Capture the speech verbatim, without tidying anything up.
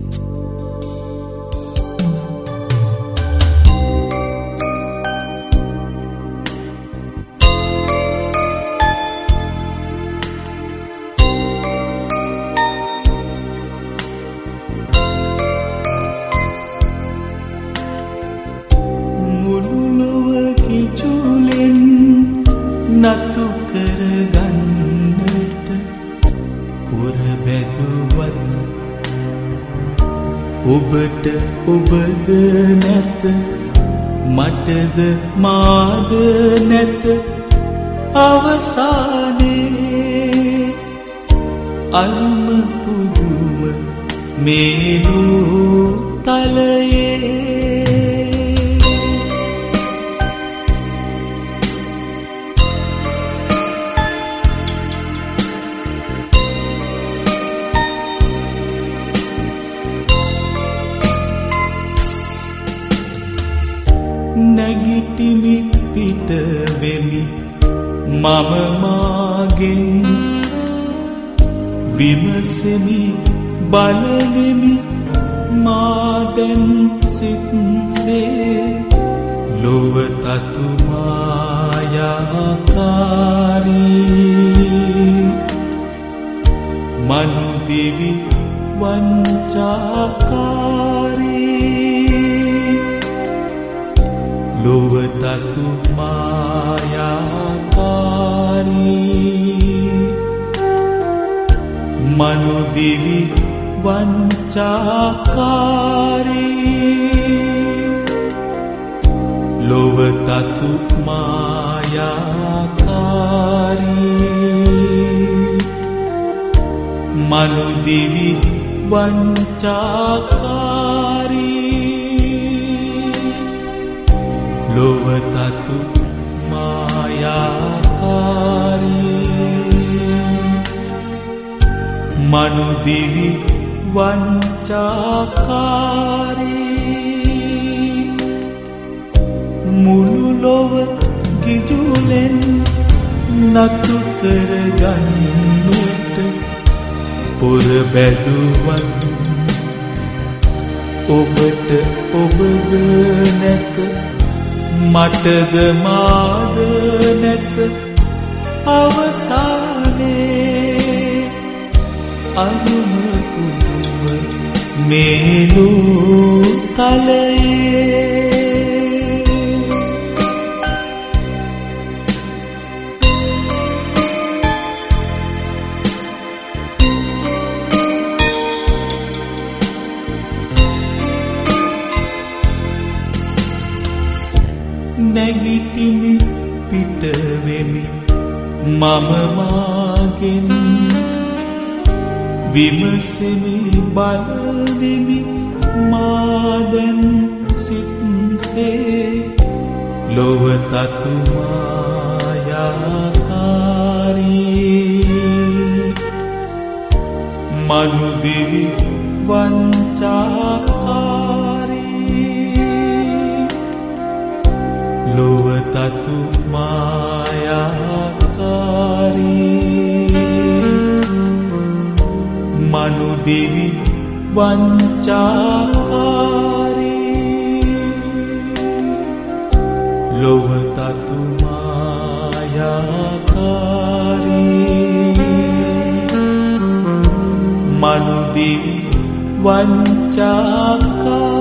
නතු කරගන්නට පුර බැදුවත් ඔබට ඔබද නැත මටද මාද නැත අවසානයේ අල්ම පුදුම මේලෝ තලයේ නැගිටිමි පිට වෙමි මම මාගෙන් විමසෙමි බලනෙමි මා දැන් සිත්සේ ලොව තතු මායාකාරී මනුදිවි වංචාකාරී ලොව තතු මායාකාරී මනුදිවි වංචාකාරී ලොව තතු මායාකාරී මනුදිවි වංචාකාරී ලොව තතු මායාකාරී මනුදිවි වංචාකාරී මුළු ලොව ගිජුලෙන් නතු කරගන්නට පොර බැදුවත් ඔබට ඔබද නැත මටද මාද නැත අවසානයේ අනුම පුදුම මේලෝ තලයේ නැගිටිමි පිට වෙමි මම මාගෙන් විමසෙමි බලනෙමි මා දැන් සිත්සේ ලොව තතු මායාකාරී මනුදිවි වංචාකාරී ලොව තතු මායාකාරී මනුදිවි වංචාකාරී ලොව තතු මායාකාරී මනුදිවි වංචාකාරී